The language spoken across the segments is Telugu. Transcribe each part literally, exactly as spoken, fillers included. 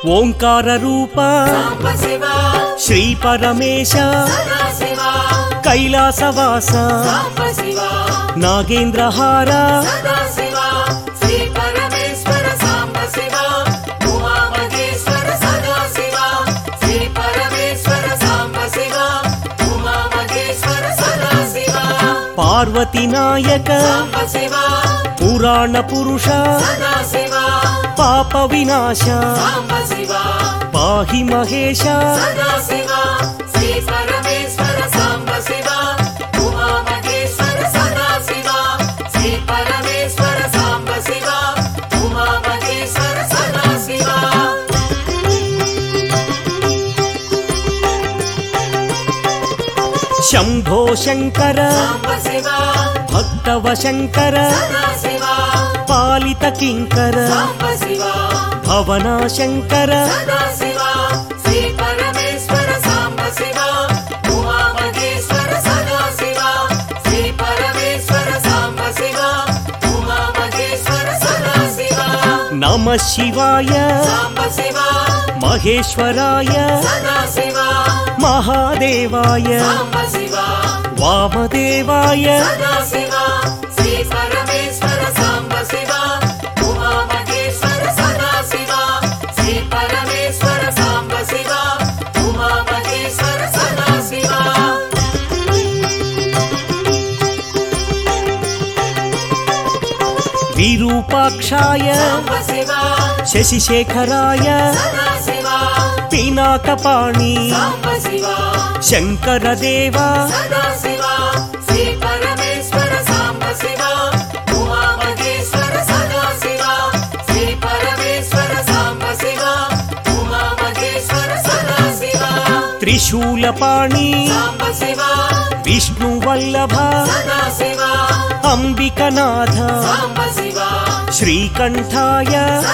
ఓంకార రూప శ్రీ పరమేశ కైలాసవాస నాగేంద్రహార పార్వతీ నాయక పురాణ పురుష పాప వినాశ పాహి మహేశ శంభో శంకర భక్తవ శంకర పాలిత కింకర భవనా శంకర నమః శివాయ మహేశ్వరాయ మహాదేవాయ వామదేవాయ విరూపాక్షాయ శశిశేఖరాయ పినాకపాణి శంకరదేవ త్రిశూలపాణి విష్ణువల్లభ అంబికనాథ శ్రీకంఠాయ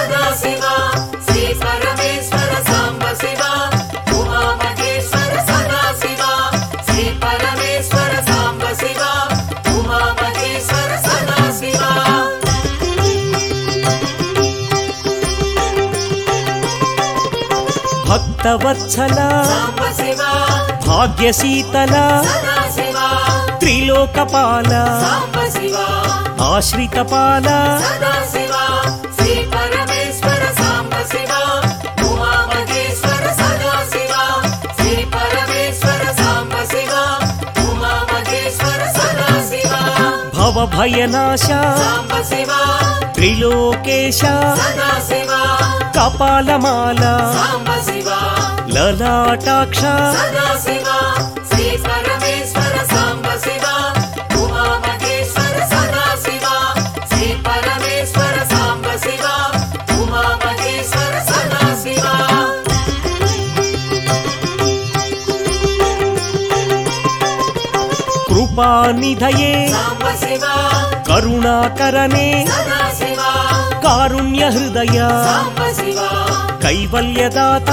భక్తవత్సల భాగ్యశీతల త్రిలోకపాల ఆశ్రితపాల భవభయనాశ త్రిలోకేశ కపాలమాల లలాటాక్ష కృపానిధయే కరుణాకరనే కారుణ్య హృదయ కైవల్యదాత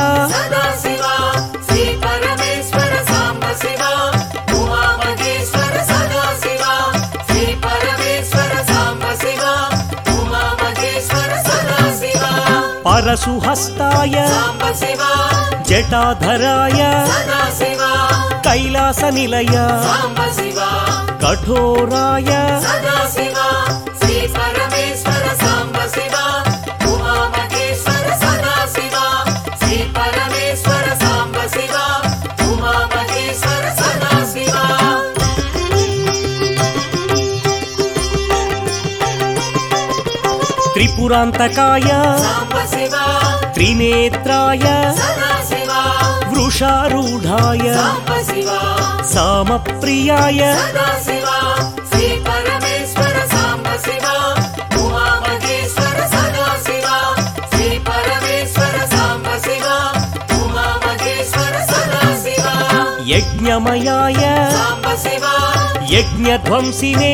పరశుహస్తాయ జటాధరాయ కైలాస నిలయ కఠోరాయ త్రిపురాంతకాయ త్రినేత్రాయ వృషారూఢాయ సామప్రియాయ యజ్ఞమయాయ యజ్ఞధ్వంసినే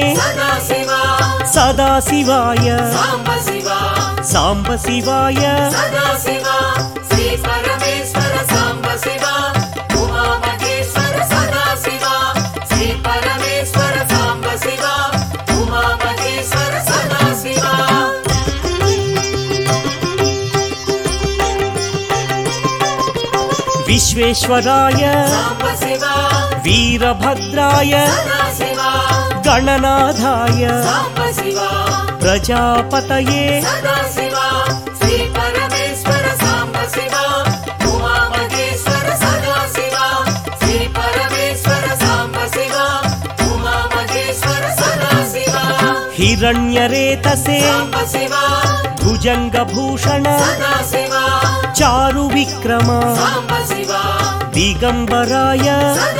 సదాశివాయ సాంబశివాయ విశ్వేశ్వరాయ వీరభద్రాయ గణనాథాయ ప్రజాపతయే హిరణ్యరేతసే భుజంగభూషణ చారు విక్రమ దిగంబరాయ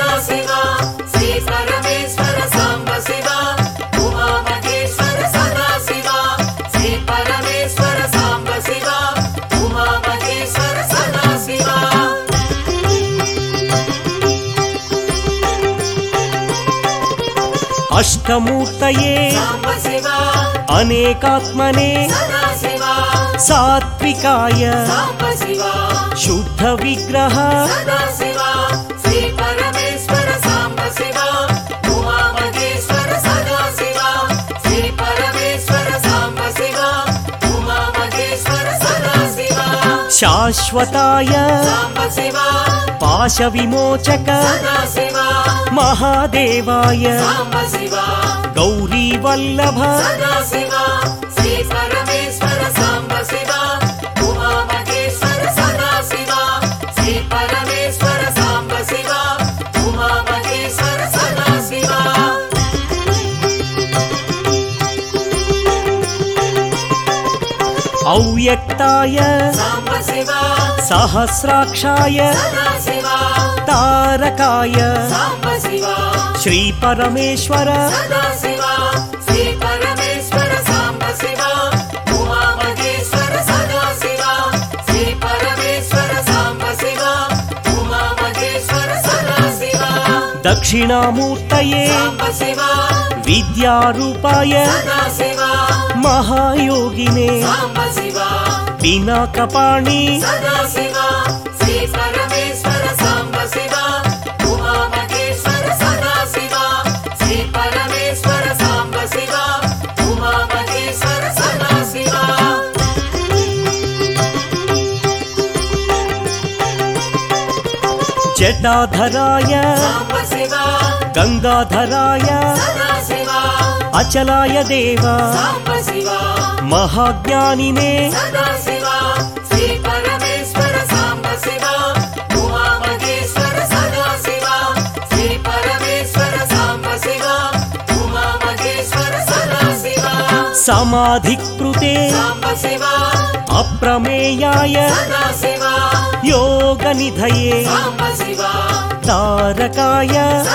అష్టమూర్తయే అనేకాత్మనే సాత్వికాయ శుద్ధ విగ్రహ శాశ్వతాయ పాశ విమోచక మహాదేవాయ గౌరీ వల్లభ అవ్యక్తాయ సహస్రాక్షాయ తారకాయ శ్రీ పరమేశ్వర దక్షిణామూర్తయే విద్యారూపాయ మహాయోగినే పినాకపాణి జటాధరాయ గంగాధరాయ అచలాయ దేవా మహాజ్ఞానినే సమాధికృతే అప్రమేయాయ యోగనిధయే తారకాయ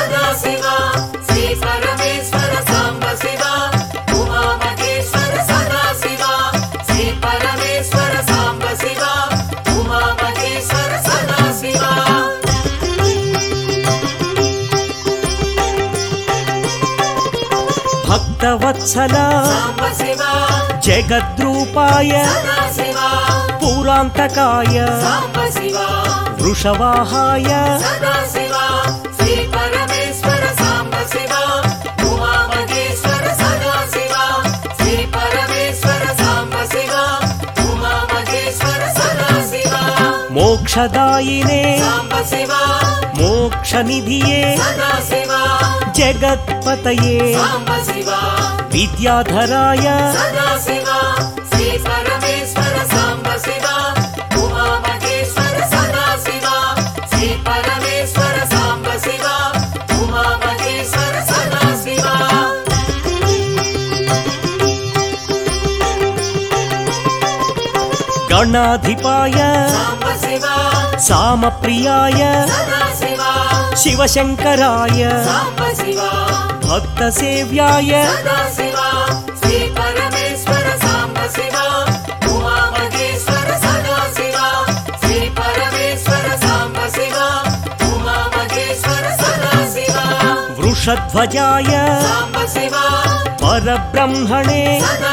భక్తవత్సల జగద్రూపాయ పురాంతకాయ వృషవాహాయ మోక్షదాయినే మోక్షనిధియే జగత్పతయే విద్యాధరాయ గణాధిపాయ సామప్రియాయ శివశంకరాయ భక్తసేవ్యాయ వృషధ్వజాయ పరబ్రహ్మణే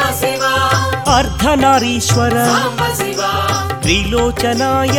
అర్ధనారీశ్వర త్రిలోచనాయ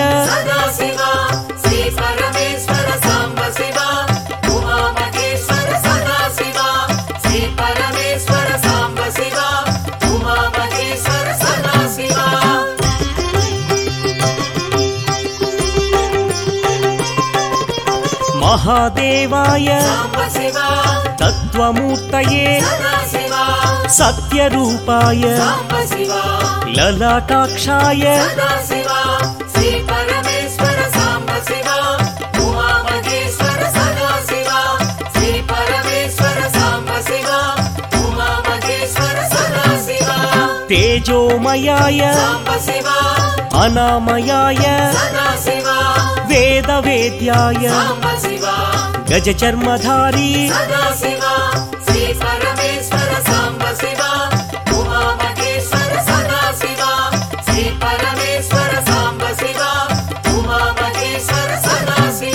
महादेवाय साम्बशिव तत्त्वमूर्तये सदाशिव सत्यरूपाय साम्बशिव ललाटाक्षाय सदाशिव श्री परमेश्वर साम्बशिव उमामहेश्वर सदाशिव श्री परमेश्वर साम्बशिव उमामहेश्वर सदाशिव तेजोमयाय साम्बशिव अनामयाय सदाशिव वेदवेद्याय साम्बशिव गजचर्मधारी सदाशिव श्री परमेश्वर साम्बशिव उमामहेश्वर सदाशिव श्री परमेश्वर साम्बशिव उमामहेश्वर सदाशिव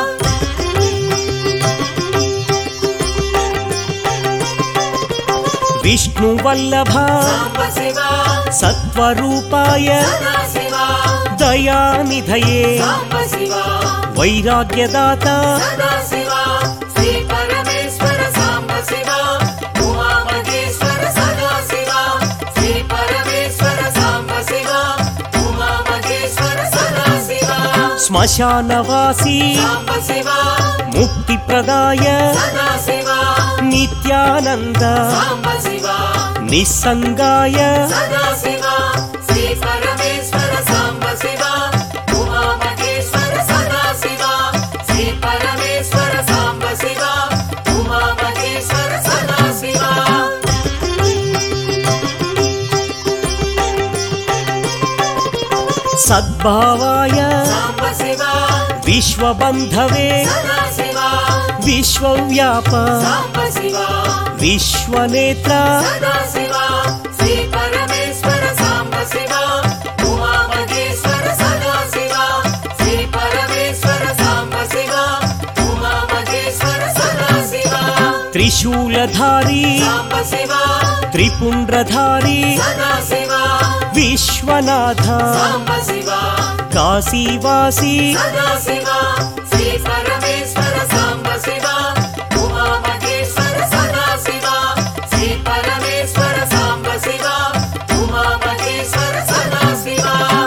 विष्णुवल्लभ साम्बशिव सत्वरूपाय सदाशिव दयानिधये साम्बशिव वैराग्यदाता सदाशिव श्री परमेश्वर साम्बशिव उमामहेश्वर सदाशिव श्री परमेश्वर साम्बशिव उमामहेश्वर सदाशिव श्मशानवासी साम्बशिव मुक्तिप्रदाय सदाशिव नित्यानन्द साम्बशिव निस्सङ्गाय सदाशिव श्री परमेश्वर साम्बशिव उमामहेश्वर सदाशिव श्री परमेश्वर साम्बशिव उमामहेश्वर सदाशिव सद्भावाय साम्बशिव विश्वबन्धवे सदाशिव विश्वव्याप साम्बशिव विश्वनेत्र सदाशिव श्री परमेश्वर साम्बशिव उमामहेश्वर सदाशिव श्री परमेश्वर साम्बशिव उमामहेश्वर सदाशिव त्रिशूलधारी साम्बशिव त्रिपुण्ड्रधारी सदाशिव विश्वनाथ साम्बशिव काशीवासी सदाशिव श्री परमेश्वर साम्बशिव उमामहेश्वर सदाशिव श्री परमेश्वर साम्बशिव उमामहेश्वर सदाशिव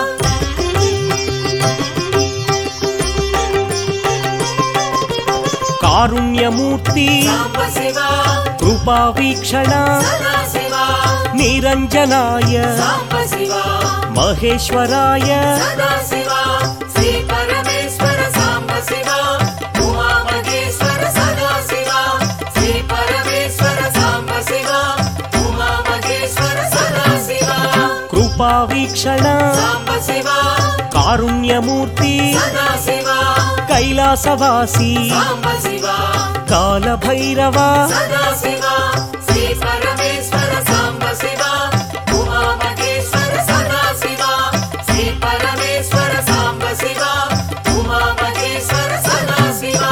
कारुण्यमूर्ति साम्बशिव कृपावीक्षण सदाशिव निरञ्जनाय साम्बशिव महेश्वराय सदाशिव श्री परमेश्वर साम्बशिव उमामहेश्वर सदाशिव श्री परमेश्वर साम्बशिव उमामहेश्वर सदाशिव कृपावीक्षण साम्बशिव कारुण्यमूर्ति सदाशिव कैलासवासी साम्बशिव कालभैरव सदाशिव श्री परमेश्वर साम्बशिव उमामहेश्वर सदाशिव श्री परमेश्वर साम्बशिव उमामहेश्वर सदाशिव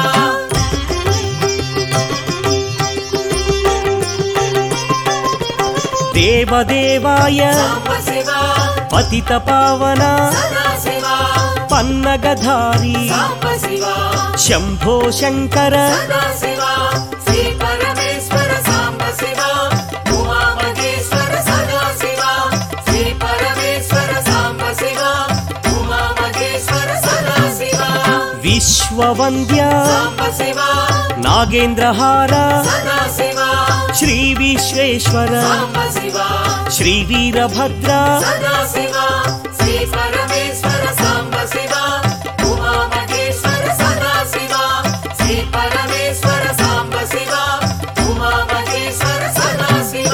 देवदेवाय साम्बशिव पतितपावन सदाशिव पन्नगधारी साम्बशिव शम्भो शङ्कर सदाशिव श्री परमेश्वर साम्बशिव उमामहेश्वर सदाशिव श्री परमेश्वर साम्बशिव उमामहेश्वर सदाशिव विश्ववन्द्य साम्बशिव नागेन्द्रहार सदाशिव श्रीविश्वेश्वर साम्बशिव श्रीवीरभद्र सदाशिव श्री परमेश्वर साम्बशिव उमामहेश्वर सदाशिव श्री परमेश्वर साम्बशिव उमामहेश्वर सदाशिव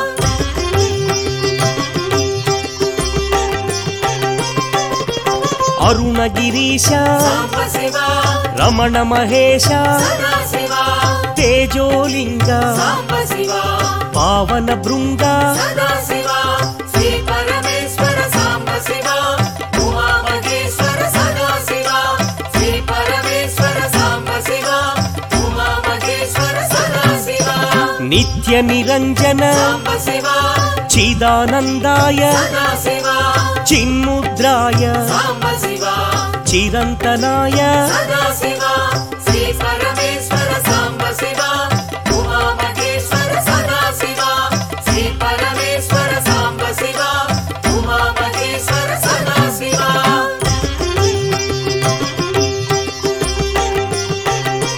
अरुणगिरीश साम्बशिव रमण महेश सदाशिव तेजोलिंग साम्बशिव पावन भृंग सदाशिव श्री परमेश्वर साम्बशिव उमामहेश्वर सदाशिव श्री परमेश्वर साम्बशिव उमामहेश्वर सदाशिव नित्य निरंजन साम्बशिव चिदानंदाय सदाशिव चिन्मुद्राय साम्बशिव चिरंतनाय सदाशिव श्री परमेश्वर साम्बशिव उमामहेश्वर सदाशिव श्री परमेश्वर साम्बशिव उमामहेश्वर सदाशिव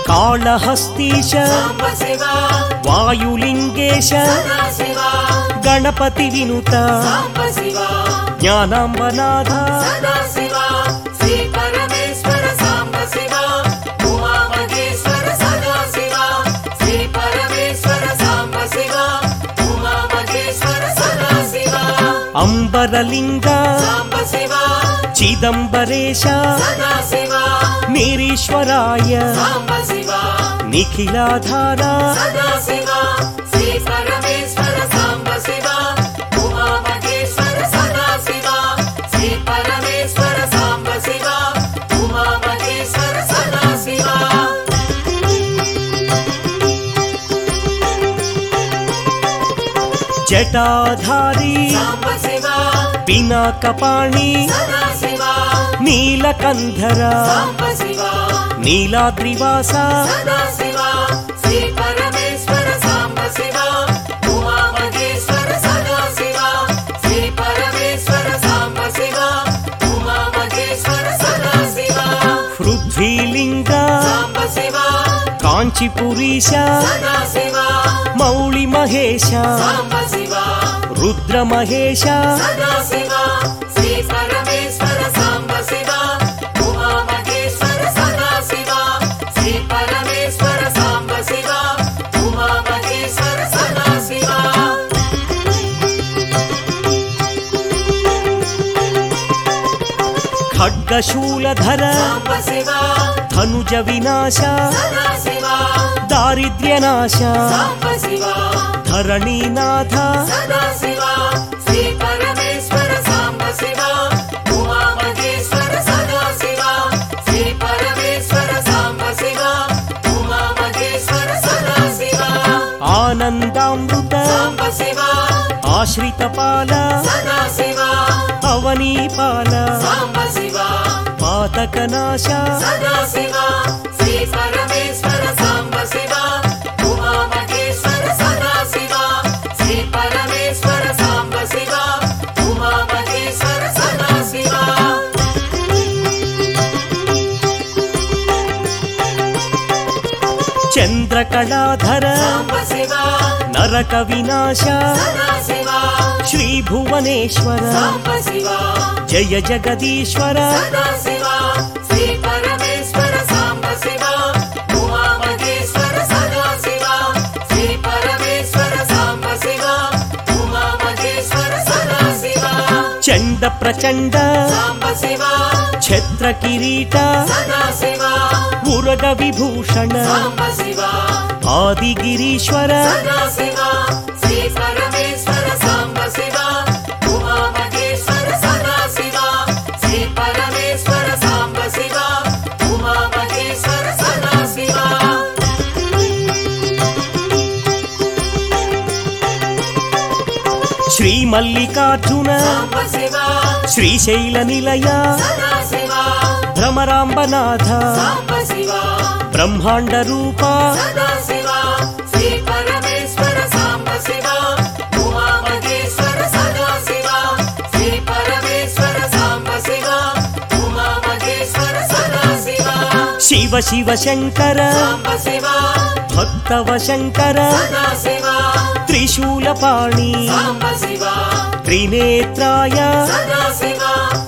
కాళహస్తీశ సాంబ శివ వాయులింగేశ సదా శివ గణపతి వినుత సాంబ శివ జ్ఞానాంబనాథ సదా శివ శ్రీ పరమేశ్వర సాంబ శివ ఉమా మహేశ్వర సదా శివ శ్రీ పరమేశ్వర సాంబ శివ ఉమా మహేశ్వర సదా శివ అంబరలింగ సాంబ శివ చిదంబరేశ సదా శివ నిరీశ్వరాయ సాంబ శివ నిఖిలాధార సదా శివ శ్రీ పరమేశ్వర సాంబ శివ ఉమా మహేశ్వర సదా శివ శ్రీ పరమేశ్వర సాంబ శివ ఉమా మహేశ్వర సదా శివ జటాధారి సాంబ శివ పినాకపాణి సదా శివ నీలకంధర సాంబ శివ నీలాద్రివాస సదా శివ శ్రీ పరమేశ్వర సాంబ శివ ఉమా మహేశ్వర సదా శివ శ్రీ పరమేశ్వర సాంబ శివ ఉమా మహేశ్వర సదా శివ పృథ్వీలింగ సాంబ శివ కాంచీపురీశ సదా శివ మౌళి మహేశ సాంబ శివ రుద్ర మహేశ సదా శివ శ్రీ పరమేశ్వర సాంబ శివ ఉమా మహేశ్వర సదా శివ శ్రీ పరమేశ్వర సాంబ శివ ఉమా మహేశ్వర సదా శివ ఖడ్గశూలధర సాంబ శివ ధనుజ వినాశ సదా శివ దారిద్ర్యనాశ సాంబ శివ ధరణీనాథ సదా శివ శ్రీ పరమేశ్వర సాంబ శివ ఉమా మహేశ్వర సదా శివ శ్రీ పరమేశ్వర సాంబ శివ ఉమా మహేశ్వర సదా శివ ఆనందామృత సాంబ శివ ఆశ్రితపాల సదా శివ అవనీపాల సాంబ శివ పాతకనాశ సదా శివ శ్రీ పరమేశ్వర సాంబ శివ ఉమా మహేశ్వర సదా శివ శ్రీ పరమేశ్వర సాంబ శివ ఉమా మహేశ్వర సదా శివ చంద్రకళాధర సాంబ శివ నరక వినాశ సదా శివ శ్రీ భువనేశ్వర సాంబ శివ జయ జగదీశ్వర సదా శివ శ్రీ పరమేశ్వర సాంబ శివ ఉమా మహేశ్వర సదా శివ శ్రీ పరమేశ్వర సాంబ శివ ఉమా మహేశ్వర సదా శివ చండ ప్రచండ సాంబ శివ ఛత్ర కిరీట సదా శివ ఉరగ విభూషణ సాంబ శివ ఆదిగిరీశ్వర సదా శివ శ్రీ పరమేశ్వర సాంబ శివ ఉమా మహేశ్వర సదా శివ శ్రీ పరమేశ్వర సాంబ శివ ఉమా మహేశ్వర సదా శివ శ్రీ మల్లికార్జున సాంబ శివ శ్రీశైల నిలయ సదా శివ భ్రమరాంబనాథ సాంబ శివ బ్రహ్మాండ రూప సదా శివ శ్రీ పరమేశ్వర సాంబ శివ ఉమా మహేశ్వర సదా శివ శ్రీ పరమేశ్వర సాంబ శివ ఉమా మహేశ్వర సదా శివ శివ శివ శంకర సాంబ శివ భక్తవ శంకర సదా శివ త్రిశూలపాణి సాంబ శివ త్రినేత్రాయ సదా శివ